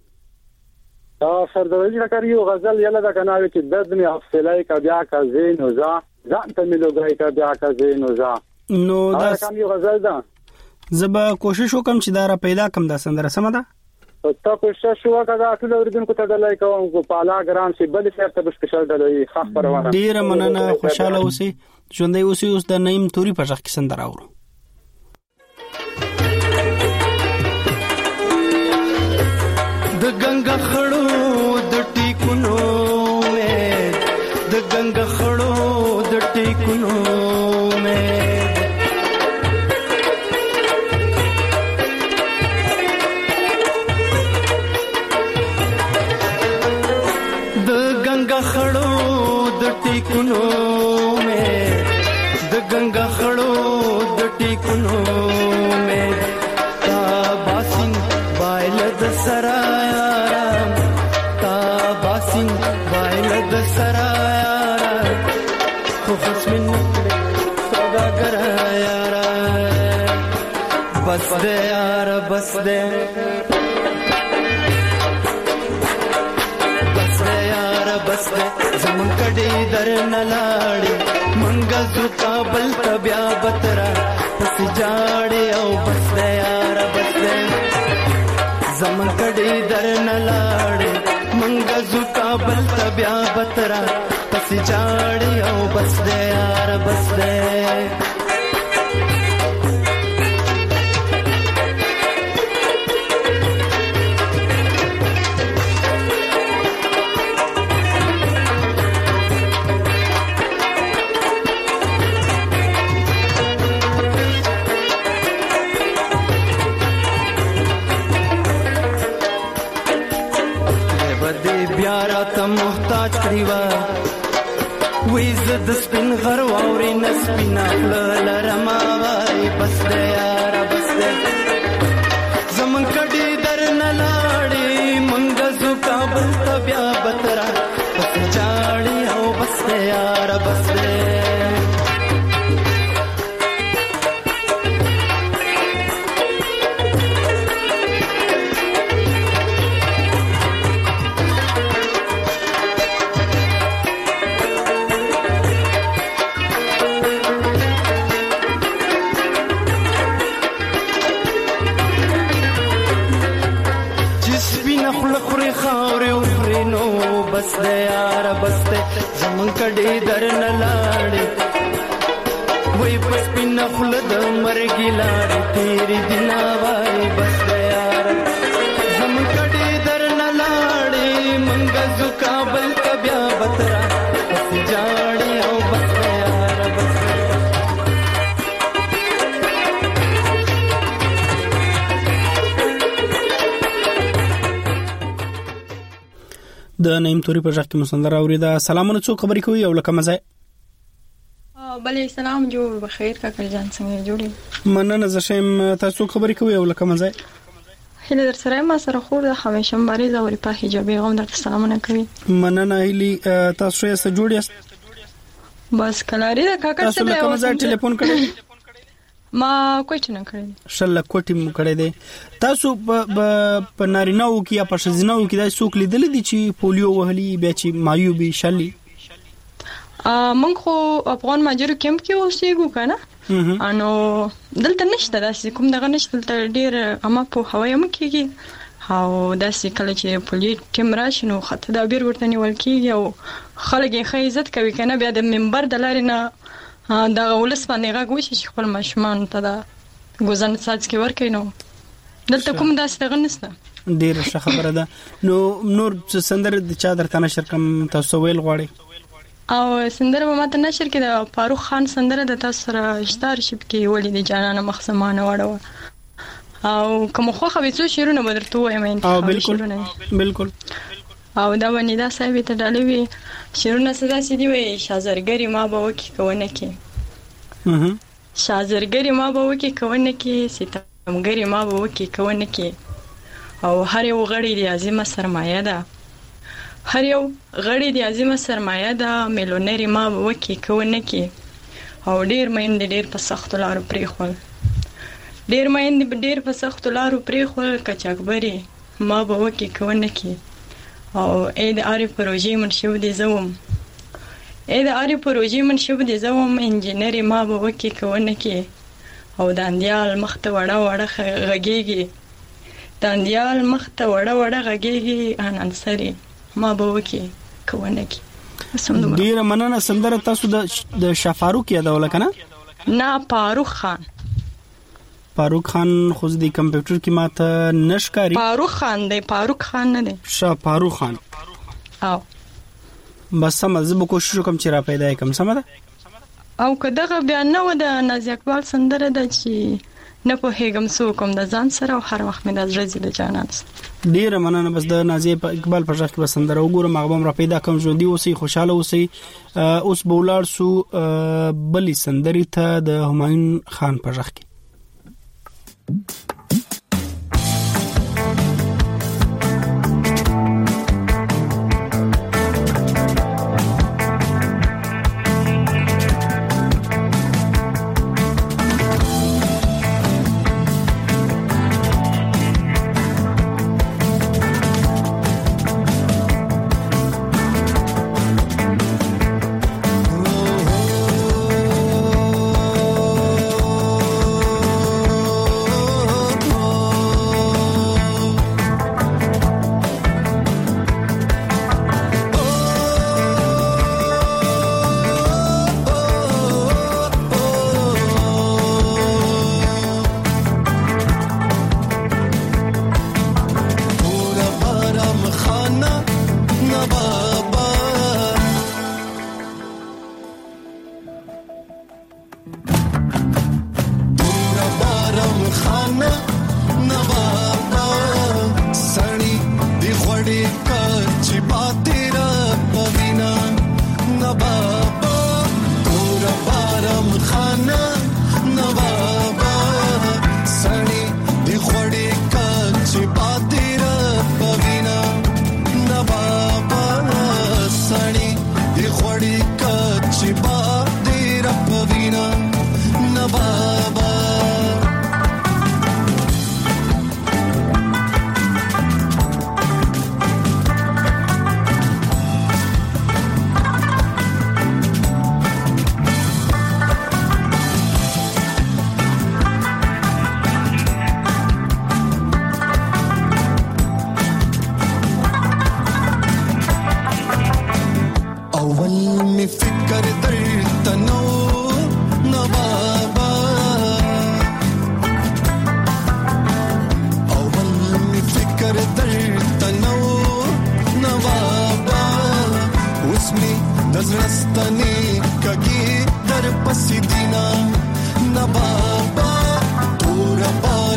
دا سردوی را کریو غزل یلا دا کنه چې درد می افسلای کا بیا کا زین و ز ځان ته ملوګای کا بیا کا زین و ز نو دا کوم یو غزل ده زبا کوشش وکم چې دا را پیدا کم دا سندره سم ده تا کوشش وکړه ټول اوریدونکو ته د لای کوم کو پالا ګرام سی بل څه ته سپیشل دلوي خاص پروانه ډیر مننه خوشاله اوسې ژوندۍ اوسې اوس د نیم توري په ځخ کې سندره اورو د گنگا خړو د ټیکونو مې د گنگا خړو د ټیکونو مې د گنگا خړو د ټیکونو مې د گنگا خړو د ټیکونو مې تا باسین بایل د سرایا تا باسین بایل د سرایا خو خصمن سودا ګرایا بس دې یار بس دې بس دې یار بس دې زمون کډي در نه لاړې منګه زو کابل ته بیا بترا پس جاړې او بس دې یار بس دې زمون کډي در نه لاړې منګه زو کابل ته بیا بترا پس جاړې او بس دې یار بس دې محتاج کړیوا وې ز د سپین غر واوري نسپینا لرما وای بس دې یار بس دې زمون کډي در نه لاړې منګ زو کابل ته بیا بترا پس چاړي او بس دې یار بس دې بس دے یار بس دے زمون کډي در نه لاړې وای پس پین خلد مرګی لاړې تیری دینا وای بس دے یار زمون کډي در نه لاړې منګ زو کابل ته بیا بترا پس جاړې او بس دے یار بس د نیم توري په ځخ کې مسندره اوریدا. سلامونه، څو خبرې کوي او لکه مزه؟ بله سلام، جوړ بخیر کاکل جان، څنګه جوړې؟ مننه، زه شم. تاسو خبرې کوي او لکه مزه؟ هله در سره ما سره خور د همیشه مریض او په حجابي غوم درته سلامونه کوي. مننه هلی، تاسو یې سره جوړ یاست؟ بس کلاری دا کاکل تاسو لکه مزه ټلیفون کړی؟ ما کوټ نه کړی. شل کوټ مو کړی دی. تاسو په نارینه‌و کې یا په ښځینه‌و کې دا څوک لیدل دي چې پولیو وهلي بیا چې مایوبي شلي؟ مونږ خو افغان ماجرو کیمپ کې اوسېږو کنه، انو دلته نشته داسې کوم دغه نشته، دلته ډیر اما په هوايي مکیږي او داسې کله چې پولیس ټیم راشي نو خاطر دا بیر ورته نیول کیږي او خلک یې ښه عزت کوي کنه. بیا د منبر د لارې نه دا ولس باندې غږ وشي چې خپل ماشومان ته دا ګوزن ساز کې ورکړي، نو دلته کوم داسې دغه نشته. ډیر ښه خبره ده. نو نور سندره د چا درته نشر کوم تاسو ویل غواړئ؟ او سندره به ماته نشر کې د فاروق خان سندره د تاسو سره اشتار شپ کې ولې د جانانه مخسمانه وړه او کوم خو خو څو شیرونه به درته وایم. او بالکل بالکل. او دا باندې دا صاحب ته ډالوي شیرونه صدا سي دی وي شازرګری ما به وکی کوونه کې اه شازرګری ما به وکی کوونه کې ستمګری ما به وکی کوونه کې او هر یو غړي دی عظیمه سرمایه ده، هر یو غړي دی عظیمه سرمایه ده، میلیونری ما به وکی کوونه کې او ډیر مېند ډیر په سخت لارو پریخول، ډیر مېند ډیر په سخت لارو پریخول کچاکبري ما به وکی کوونه کې او اې د اری پروژې منشو دي زوم اې د اری پروژې منشو دي زوم انجینری ما به وکی کوونه کې او داندیال مخته وړه وړه غږیږي، داندیال مخته وړه وړه غږیږي ان انصري ما به وکی کوونه کې. ډیر مننه. سندره تاسو د د شفاروق یادول کنه؟ نه، فاروق خان. فاروق خان خو د کمپیوټر کې ماته نشکاري. فاروق خان دی، فاروق خان نه دی. شاه فاروق خان. او بس سم زه به کوشش وکم چې را پیدا کم. سم ده. او کداغه بیان نو د نازي اقبال سندره د چې نه په هیګم سو کوم د ځان سره او هر وخت مې د زړه د جانان. ډیر مننه. بس د نازي اقبال په ځخ کې بسندره وګورم، هغه را پیدا کوم ژوندۍ اوسې خوشاله اوسې. اوس بولار سو بلی سندري ته د همایون خان په ځخ کې.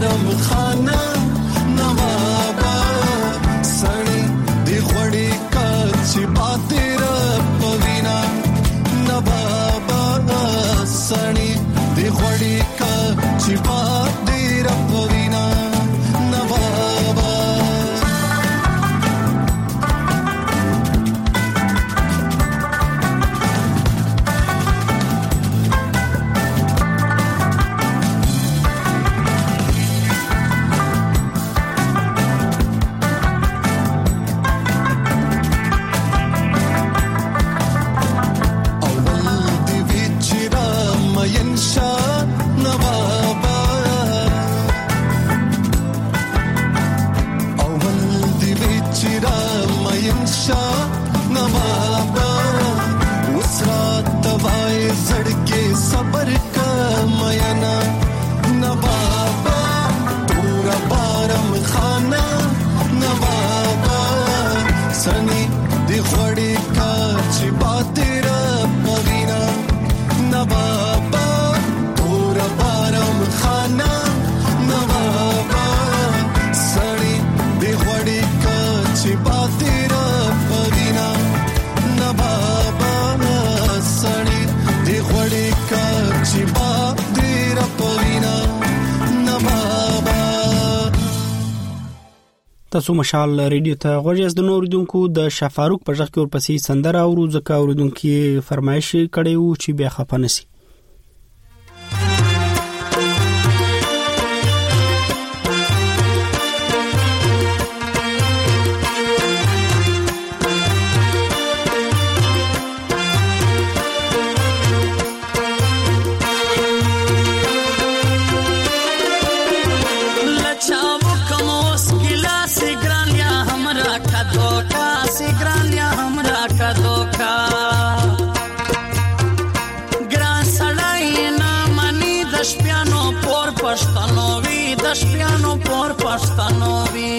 خانه نوابا سړی دی خوړی کا چې باتر پوینا نبابا سړی دی غوړی کا چې باتر پوینا نبابا تاسو مشال ریډیو ته غوږیاست. د نور اوریدونکو د شفاروق په ځخ کې ورپسې سندره او روزکه اوریدونکو فرمایش کړي وو چې بیا خپه نسی. شپیانو پور پښتنوي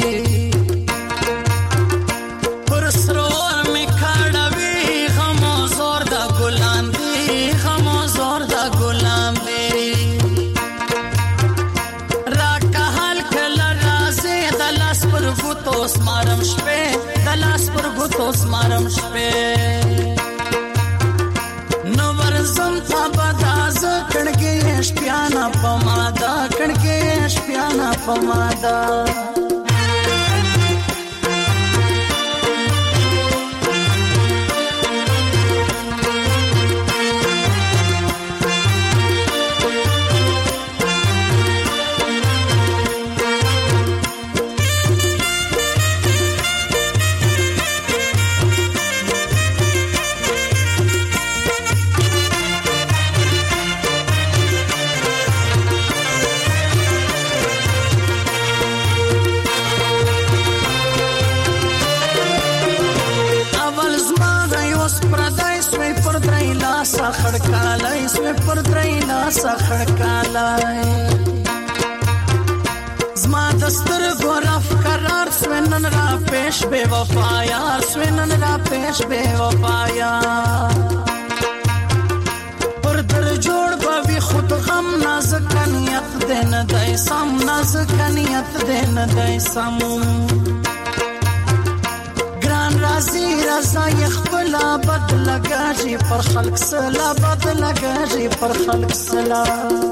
پر سرور می کړوي غمو زور د ګلان دی غمو زور د ګلان دی را کهل کله رازه د لاس پر ګوتو سمارم شپه د لاس پر ګوتو سمارم شپه نو ورزم تا بداز کړګې شپیانا پمادا کړګې شپیانا پمادا خړکالای سوې پر درېنا سخړکالای زما دستر ګورف قرار سوې نن را پېښ بے وفایا سوې نن را پېښ بے وفایا پر در جوړ به خود غم نازک نیت دین دای سم نازک نیت دین دای سم رازی رضا یخبلا بد لگاجی پر خلق سلا بد لگاجی پر خلق سلا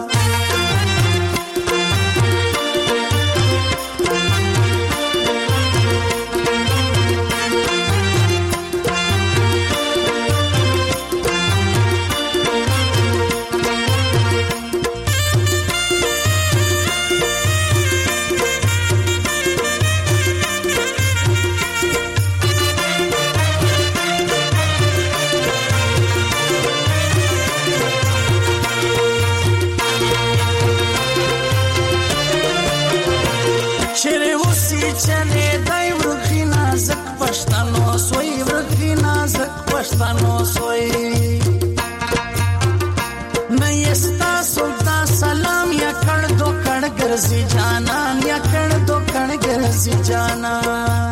پښتنو سوی مې استا سودا سلام یا کړ دو کړ ګرځي جانان یا کړ دو کړ ګرځي جانان.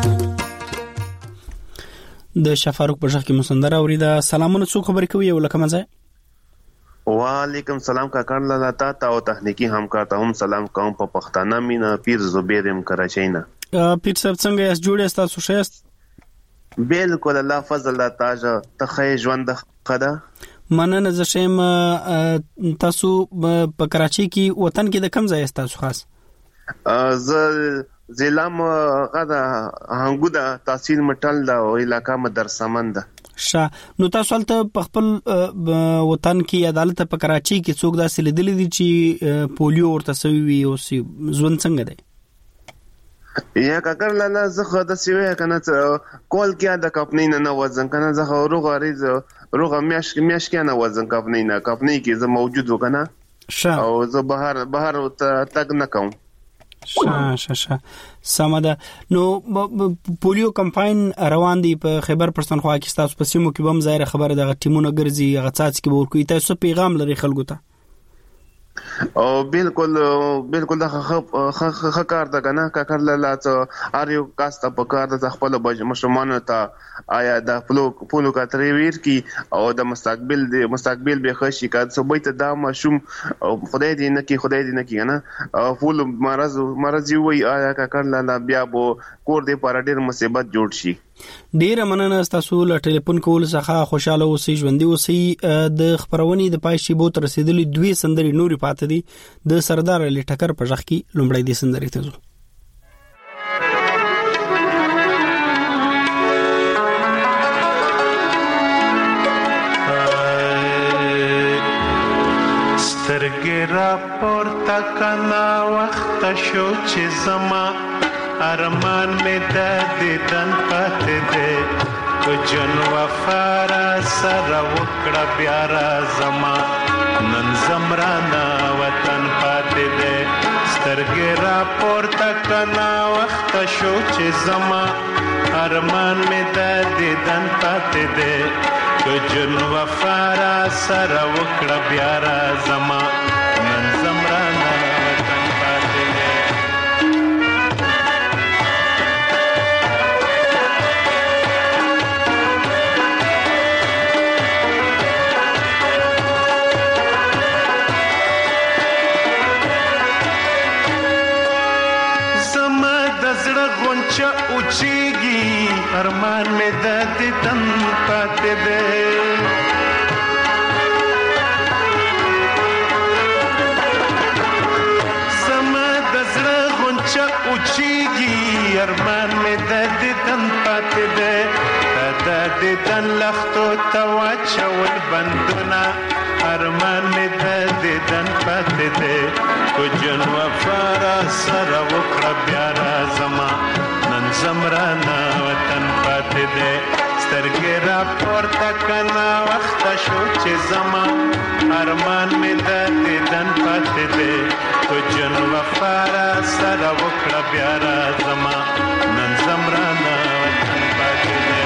د شفاروق په ځخ کې مسندره اوریدا. سلامونه څو خبرې کوي یو لکه مزه. وعلیکم سلام کاکان لاله تا تا او تخنیکی همکار ته هم سلام کوم په پښتانه مینا پیر زبیرم کراچۍ نه. پیر صاحب څنګه یاست؟ جوړ یاست؟ تاسو ښه یاست؟ بالکل الله فضل الله تاج ته ژوند خدا مننه زه شم. تاسو په کراچي کې وطن کې د کوم ځای تاسو خاص؟ زه زلام غدا هنګودا تحصیل مټل دا او علاقہ مدرسمند شا. نو تاسو ولته په خپل وطن کې عدالت په کراچي کې څوک داسې لیدل دي چې پولیو ورته سوي وي او ژوند څنګه دی؟ یا کاکر لاله زه د سیوه کنه کول کې د کپنی نه وزن کنه زه روغ غریز روغ میاش میاش کې نه وزن کپنی نه کپنی کې زه موجود وکنه شا. او زه بهر بهر تک نه کوم شا شا شا سمده. نو پولیو کمپاین روان دی په خیبر پښتونخوا کې، تاسو په سیمو کې هم ظاهر خبره د ټیمونو ګرځي غڅاڅ کې ورکوي، تاسو پیغام لري خلکو ته؟ او بالکل بالکل دا خ کار ده کنه کاکر لاله ته ار یو کاسته په کار د خپل مشرمانو ته آیا د پلو پلو کاتري ویر کی او د مستقبل د مستقبل به خشي کاد سبې ته دا مشوم خدای دې نه کی خدای دې نه کی کنه فول مرز مرز وی آیا کاکر لاله بیا بو کور دې پر ډیر مصیبت جوړ شي. ډیر مننه تاسو له ټلیفون کول څخه خوشاله اوسئ ژوندۍ اوسئ. د خبرونې د پای شی بو تر رسیدلې دوی سندري نوري پاتې دي د سردار علي ټکر په ځخ کې لومړی دي سندري ته ځو. سترګې را پورته کنا وخت شو چې زما ارمان میں د دیدن پاتې دے کو جن وفارا سر وکړه بیا را زما نن زمرانا وطن پاتې دے سترګې را پورته کنا وخت شو چې زما ارمان میں د دیدن پاتې دے کو جن وفارا سر وکړه بیا را زما نن زمرانا غونچا اوچیگی ارمان میں د دیدن پاتې دے زما د زړه غونچا اوچیگی ارمان میں د دیدن پاتې دے د دیدن لختو توا چول بندونا ارمان میں د دیدن پاتې دے کو جن وفارا سر وکړه بیا را زما نن زمرانا وطن پاتې دے سترګې را پورته کنا وخت شو چې زما ارمان مې د دیدن پاتې دے کو جن وفارا سر وکړه بیا را زما نن زمرانا وطن پاتې دے.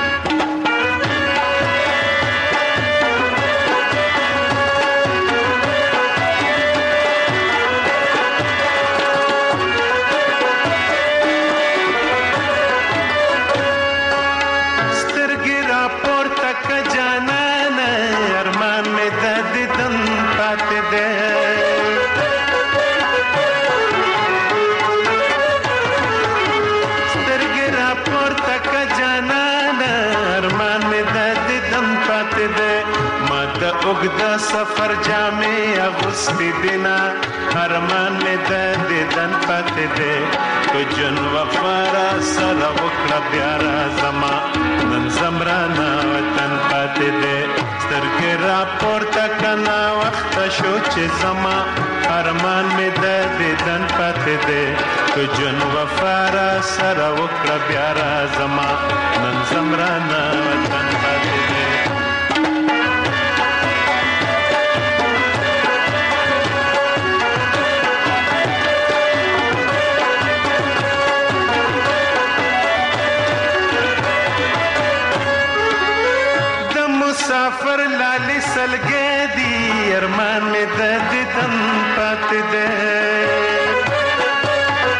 اوږده سفر جامې اغوستې دینا ارمان مې د دیدن پاتې دی کو جن وفارا سره وکړه بیا را زما نن زمرانا وطن پاتې دی سترګې را پورته کنا وخت شو چې زما ارمان مې د دیدن پاتې دی کو جن وفارا سره وکړه بیا را زما نن زمرانا وطن پاتې دی. مسافر لالی سلګې دی ارمان مې د دیدن پاتې دی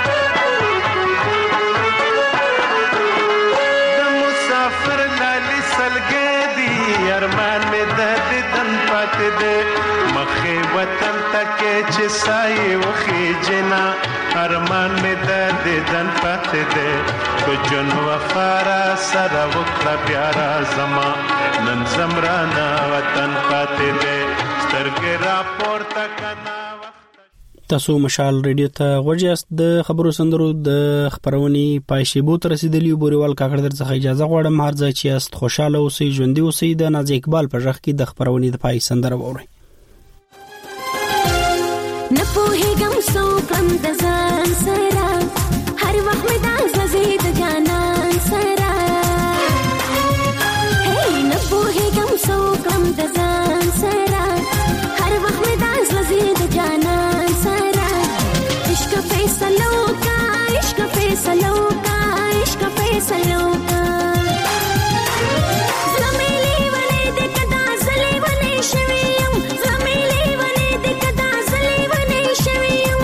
د مسافر لالی سلګې دي ارمان مې د دیدن پاتې دی مخې وطن تکې چې سایې وخې جنا ارمان مې د دیدن پاتې دی کو جن وفارا سره وکړه بیا زما نن زمرانا وطن پاتې دی سترګې را پورته کنا تاسو مشال ریډیو ته غوړیاست د خبرو سندرو د خبرونې پایشيبو تر رسیدلی بوريوال کاکړ در څخه اجازه غواړم هر ځای چې است خوشاله اوسئ ژوندۍ اوسئ د ناز اقبال په ژغ کې د خبرونې د پای سندره ووري نه پوهېږم څوکم د ځان سره هر وخت مې دا زړه د جانان سره هی نه پوهېږم څوکم د ځان سره هر وخت مې دا زړه د جانان سره عشق فیصلو کا عشق فیصلو کا عشق فیصلو کا زمیلی ولې د کدا زلی ولې شویم زمیلی ولې د کدا زلی ولې شویم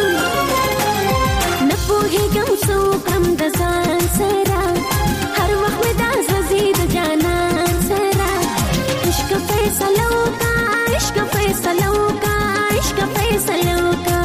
نه پوهېږم څوکم د ځان سره هر وخت مې دا زړه د جانان سره عشق فیصلو کا عشق فیصلو کا عشق فیصلو کا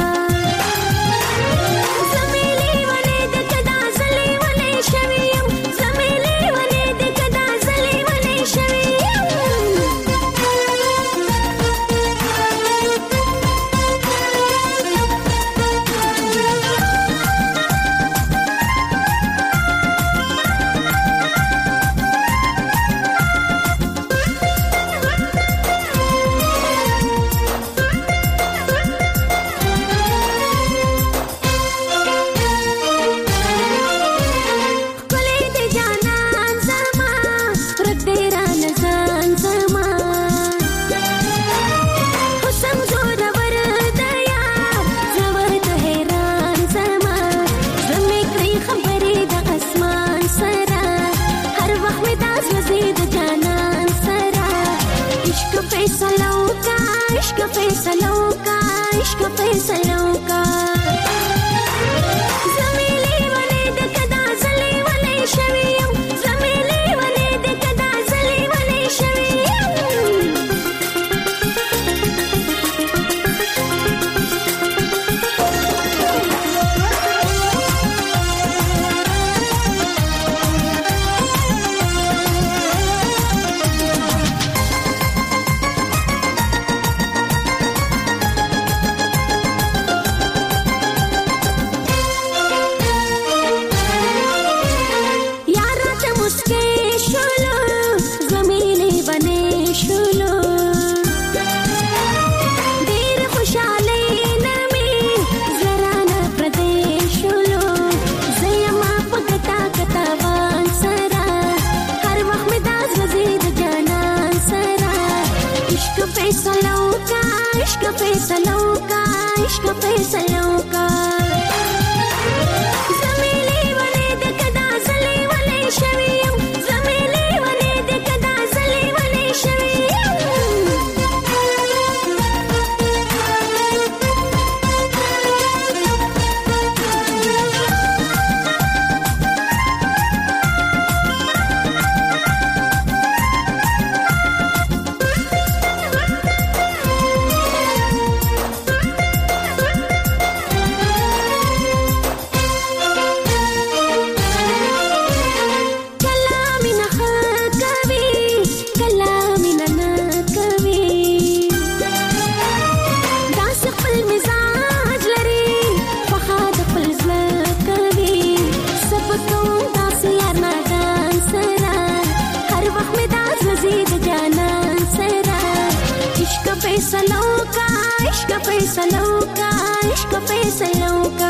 फैसलों का इश्क फैसलों का इश्क फैसलों का